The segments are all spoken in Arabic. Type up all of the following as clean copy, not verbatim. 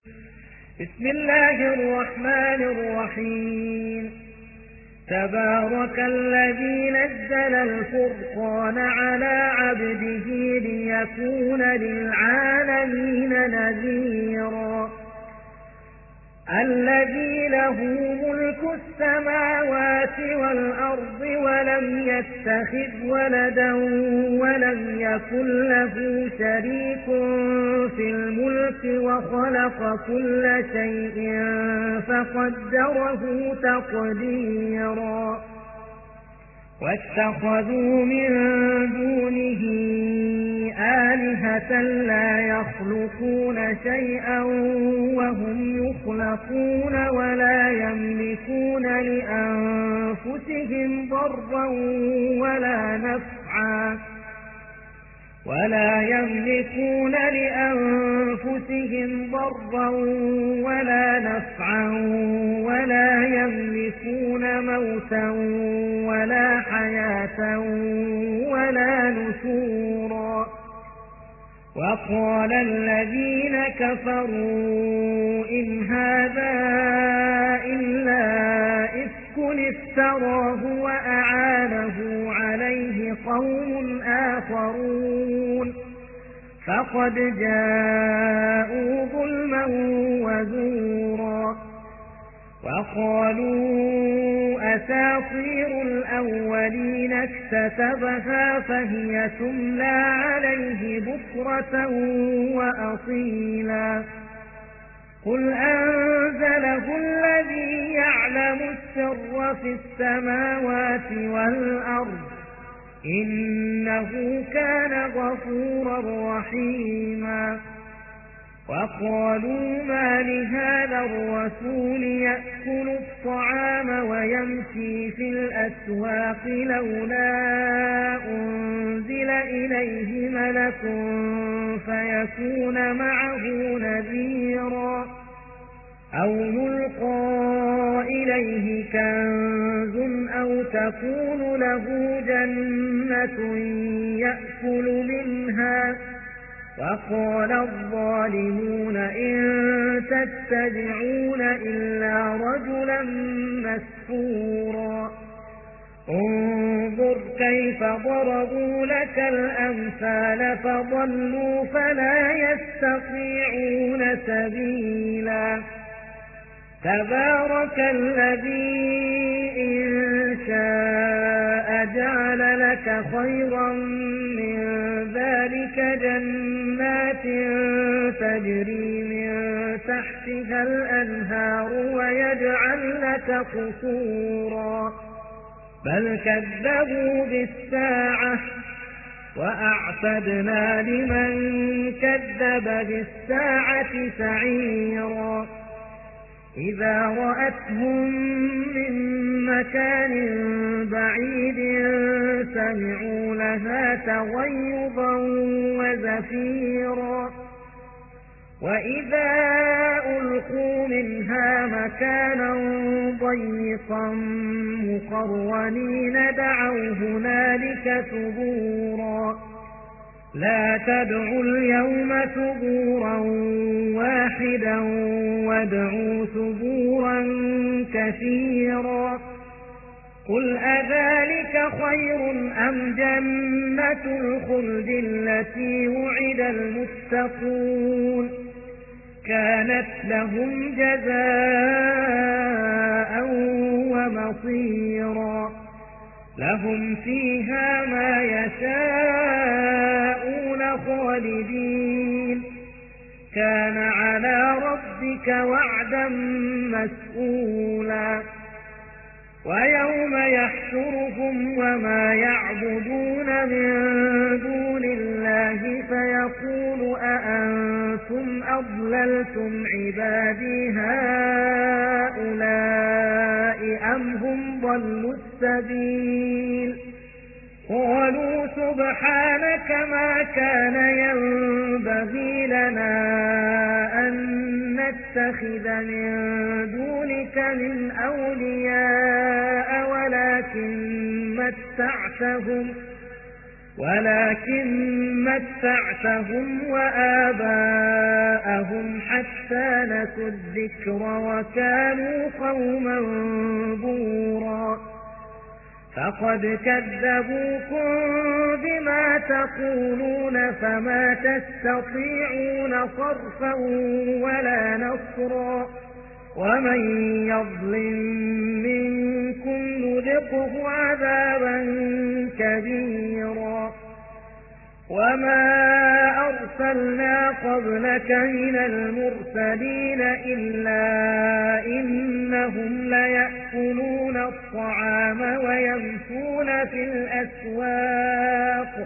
بسم الله الرحمن الرحيم. تبارك الذي نزل الفرقان على عبده ليكون للعالمين نذيرا. الذي له ملك السماوات والأرض ولم يتخذ ولدا ولم يكن له شريك في الملك وخلق كل شيء فقدره تقديرا. واتخذوا من دونه آلهة لا يخلقون شيئا وهم يخلقون ولا يملكون لأنفسهم ضرا ولا نفعا ولا يملكون موتا ولا حياة ولا نشورا. وقال الذين كفروا إن هذا إلا إفك افتراه وأعانه عليه قوم آخرون فقد جاءوا ظلما وزورا. وقالوا أساطير الأولين اكتتبها فهي تملى عليه بكرة وأصيلا. قل أنزله الذي يعلم السر في السماوات والأرض إنه كان غفورا رحيما. وقالوا ما لهذا الرسول يأكل الطعام ويمشي في الأسواق لولا أنزل إليه ملك فيكون معه نذيرا أو يلقى إليه كنز أو تكون له جنة يأكل منها. وقال الظالمون إن تتبعون إلا رجلا مسحورا. انظر كيف ضربوا لك الأمثال فضلوا فلا يستطيعون سبيلا. تبارك الذي إن شاء جعل لك خيرا من ذلك جنات تجري من تحتها الأنهار ويجعل لك قصورا بل كذبوا بالساعة وأعتدنا لمن كذب بالساعة سعيرا. إذا رأتهم من مكان بعيد سمعوا لها تغيظا وزفيرا. وإذا ألقوا منها مكانا ضيقا مقرنين دعوا هنالك ثبورا. لا تدعوا اليوم ثبورا واحدا وادعوا ثبورا كثيرا. قل أذلك خير أم جنة الخلد التي وعد المتقون كانت لهم جزاء ومصيرا. لهم فيها ما يشاءون خالدين كان على ربك وعدا مسئولا. ويوم يحشرهم وما يعبدون من دون الله فيقول أأنتم أضللتم عبادي هؤلاء أم هم ضلوا السبيل. قالوا سبحانك ما كان ينبغي لنا أن نتخذ من دونك من أولياء ولكن متعتهم وآباءهم حتى نسوا الذكر وكانوا قوما بورا فقد كذبوكم بما تقولون فما تستطيعون صرفا ولا نصرا ومن يظلم منكم نذقه عذابا كبيرا وما أرسلنا قبلك من المرسلين إلا إنهم ليأكلون الطعام ويمشون في الأسواق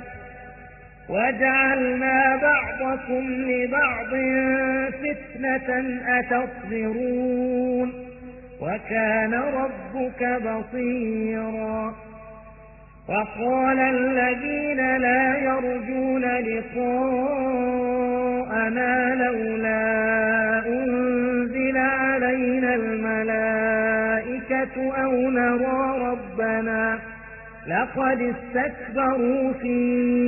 وجعلنا بعضكم لبعض فتنة أتصبرون وكان ربك بصيرا وقال الذين لا يرجون لقاءنا لولا أنزل علينا الملائكة أو نرى ربنا لقد استكبروا في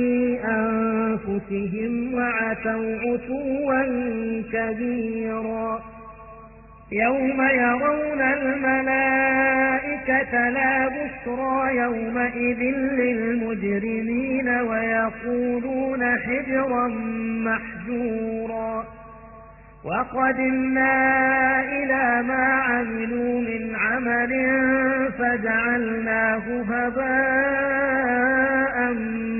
أنفسهم وعتوا عتوا كبيرا يوم يرون الملائكة لا بشرى يومئذ للمجرمين ويقولون حجرا محجورا وقدمنا إلى ما عملوا من عمل فجعلناه هباء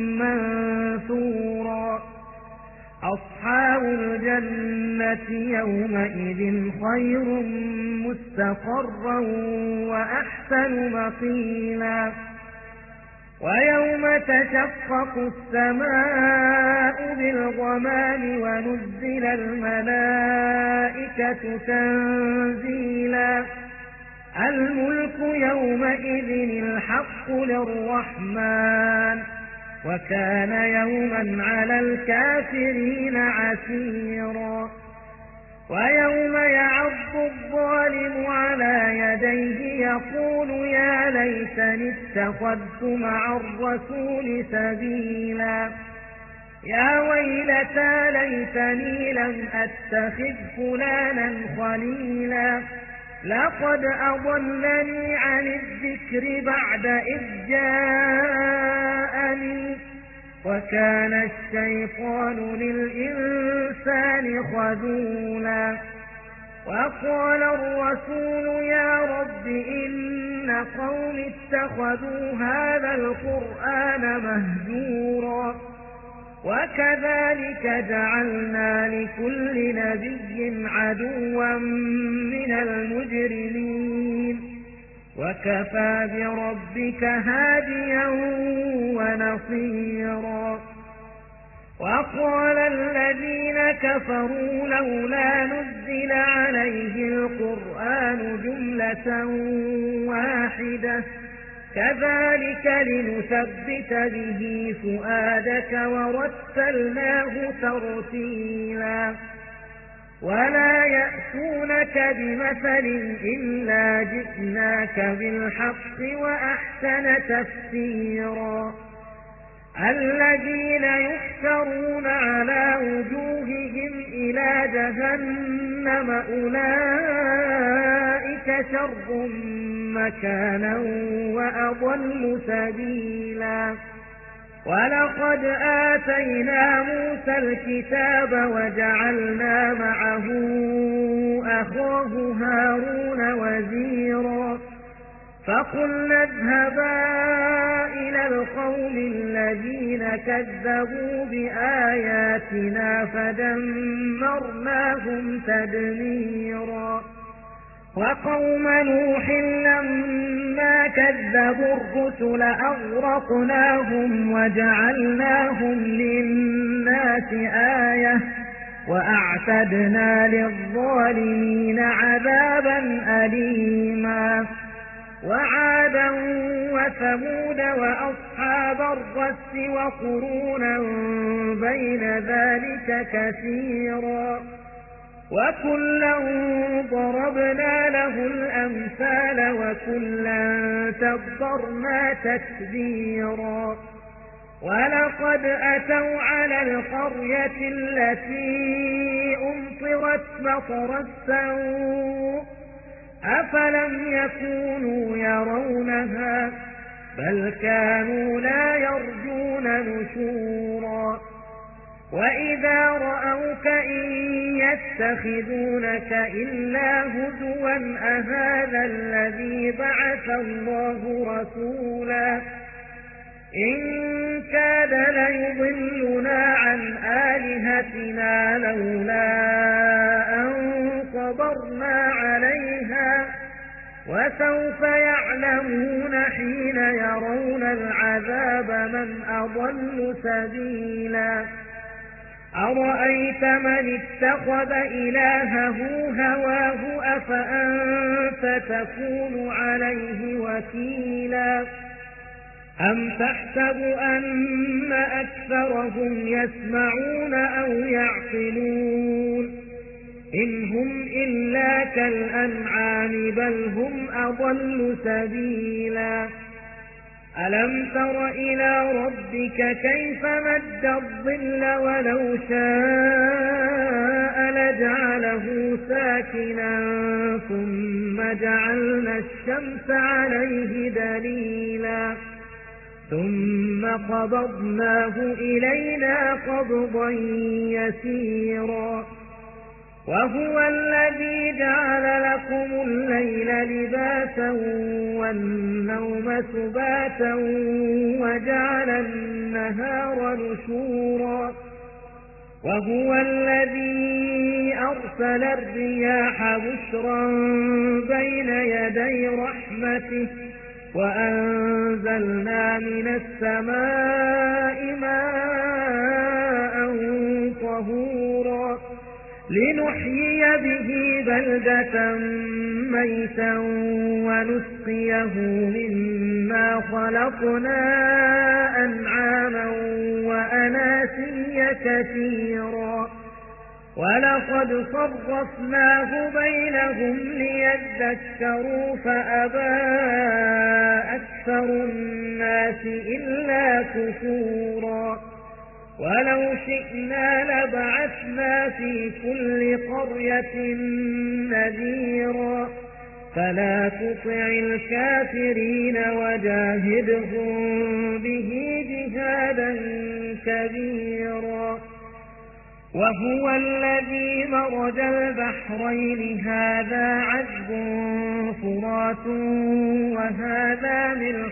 منثورا أصحاب الجنة يومئذ خير مستقرا وأحسن مقيلا ويوم تشقق السماء بالغمام ونزل الملائكة تنزيلا الملك يومئذ الحق للرحمن وكان يوما على الكافرين عسيرا ويوم يعض الظالم على يديه يقول يا ليتني اتخذت مع الرسول سبيلا يا ويلتى ليتني لم أتخذ فلانا خليلا لقد أضلني عن الذكر بعد إذ جاءني وكان الشيطان للإنسان خذولا وقال الرسول يا رب إن قوم اتخذوا هذا القرآن مهجورا وكذلك جعلنا لكل نبي عدوا من المجرمين وكفى بربك هاديا ونصيرا وقال الذين كفروا لولا نزل عليه القرآن جملة واحدة كذلك لنثبت به فؤادك ورتلناه ترتيلا ولا يأتونك بمثل إلا جئناك بالحق وأحسن تفسيرا الذين يحشرون على وجوههم إلى جهنم أولئك شر مكانا وأضل سبيلا ولقد آتينا موسى الكتاب وجعلنا معه أخاه هارون وزيرا فقلنا اذهبا إلى القوم الذين كذبوا بآياتنا فدمرناهم تدميرا وقوم نوح لما كذبوا الرسل أغرقناهم وجعلناهم للناس آية وأعتدنا للظالمين عذابا أليما وعادا وثمود وأصحاب الرس وقرونا بين ذلك كثيرا وكلا ضربنا له الأمثال وكلا تبرنا تتبيرا ولقد أتوا على القرية التي أمطرت مطر السوء أفلم يكونوا يرونها بل كانوا لا يرجون نشورا وإذا رأوك إن يتخذونك إلا هزوا أهذا الذي بعث الله رسولا إن كاد ليضلنا عن آلهتنا لولا أن صبرنا عليها وسوف يعلمون حين يرون العذاب من أضل سبيلا أرأيت من اتخذ إلهه هواه أفأنت تكون عليه وكيلا أم تحسب أن أكثرهم يسمعون أو يعقلون إن هم إلا كالأنعام بل هم أضل سبيلا ألم تر إلى ربك كيف مد الظل ولو شاء لجعله ساكنا ثم جعلنا الشمس عليه دليلا ثم قبضناه إلينا قبضا يسيرا وهو الذي جعل لكم الليل لباسا والنوم سباتا وجعل النهار نشورا وهو الذي أرسل الرياح بشرا بين يدي رحمته وأنزلنا من السماء ماء طهورا لنحيي به بلدة ميتا ونسقيه مما خلقنا أنعاما وأناسيا كثيرا ولقد صرفناه بينهم ليذكروا فأبى أكثر الناس إلا كفورا ولو شئنا لبعثنا في كل قرية نذيرا فلا تطع الكافرين وجاهدهم به جهادا كبيرا وهو الذي مرج البحرين هذا عذب فرات وهذا ملح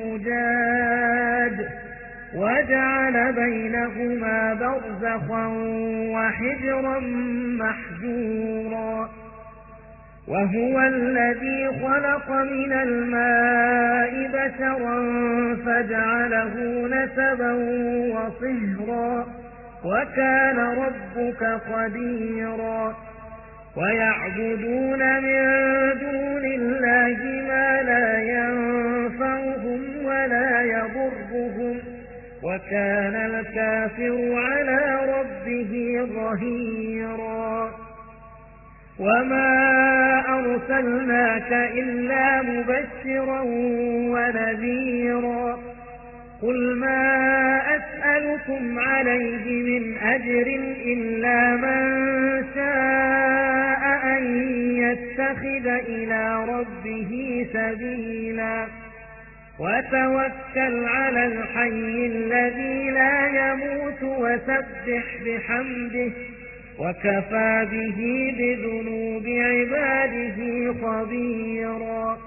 أجاج وجعل بينهما برزخا وحجرا محجورا وهو الذي خلق من الماء بشرا فجعله نسبا وصهرا وكان ربك قديرا ويعبدون من دون الله ما لا ينفعهم ولا يضرهم وكان الكافر على ربه ظهيرا وما أرسلناك إلا مبشرا ونذيرا قل ما أسألكم عليه من أجر إلا من شاء أن يتخذ إلى ربه سبيلا وتوكل على الحي الذي لا يموت وسبح بحمده وكفى به بذنوب عباده خبيرا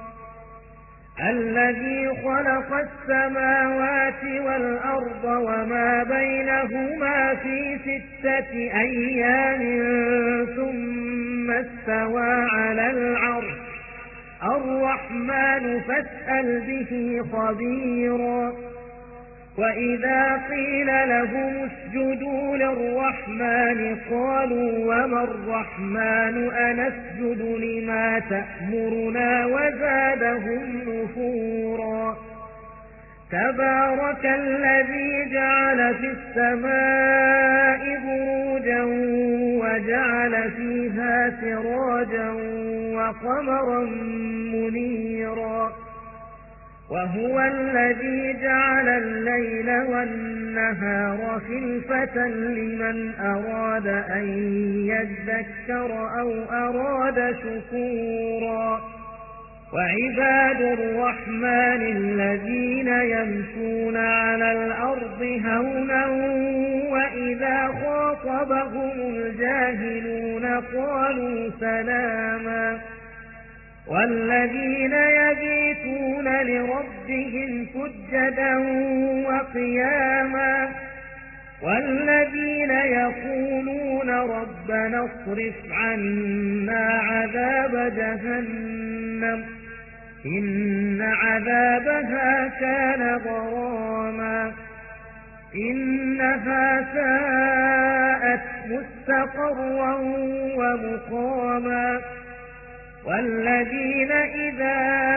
الذي خلق السماوات والأرض وما بينهما في 6 أيام ثم استوى على العرش الرحمن فاسأل به خبيرا وإذا قيل لهم اسجدوا للرحمن قالوا وما الرحمن أنسجد لما تأمرنا وزادهم نفورا تبارك الذي جعل في السماء بروجا وجعل فيها سراجا وقمرا منيرا وهو الذي جعل الليل والنهار خلفة لمن أراد أن يذكر أو أراد شكورا وعباد الرحمن الذين يمشون على الأرض هونا وإذا خاطبهم الجاهلون قالوا سلاما والذين يبيتون لربهم سجدا وقياما والذين يقولون ربنا اصرف عنا عذاب جهنم إن عذابها كان غراما إنها ساءت مستقرا ومقاما والذين إذا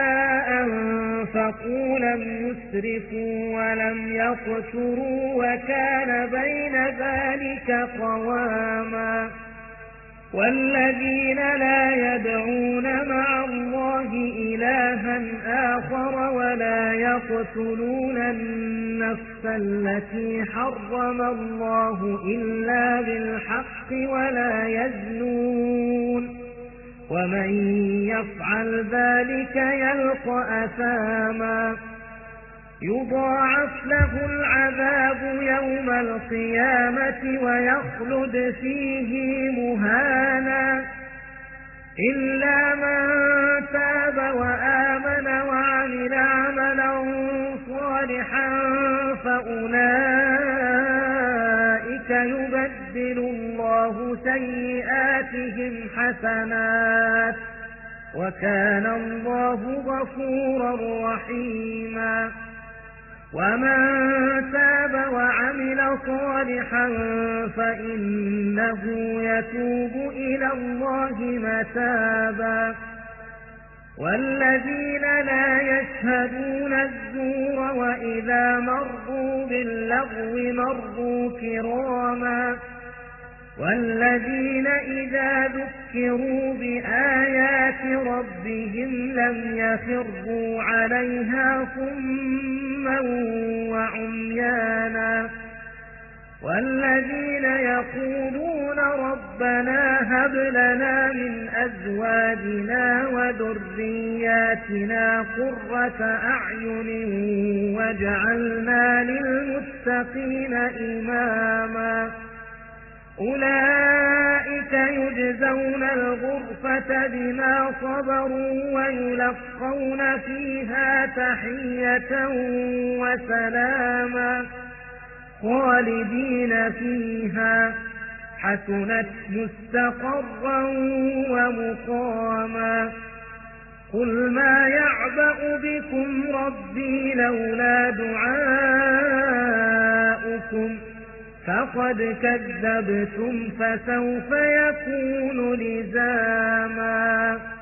أنفقوا لم يسرفوا ولم يقتروا وكان بين ذلك قواما والذين لا يدعون مع الله إلها آخر ولا يقتلون النفس التي حرم الله إلا بالحق ولا يزنون ومن يفعل ذلك يلقى أثاما يضاعف له العذاب يوم القيامة ويخلد فيه مهانا إلا من تاب وآمن وعمل عملا صالحا فأولئك يبدل الله سيئاتهم حسنات وكان الله غفورا رحيما ومن تاب وعمل صالحا فإنه يتوب إلى الله متابا والذين لا يشهدون الزور وإذا مروا باللغو مروا كراما والذين إذا ذكروا بآيات ربهم لم يخروا عليها صما وعميانا والذين يقولون ربنا هب لنا من أزواجنا وذرياتنا قرة أعين واجعلنا للمتقين إماما أولئك يجزون الغرفة بما صبروا ويلقون فيها تحية وسلاما خالدين فيها حسنت مستقرا ومقاما قل ما يعبأ بكم ربي لولا دعاؤكم فقد كذبتم فسوف يكون لزاما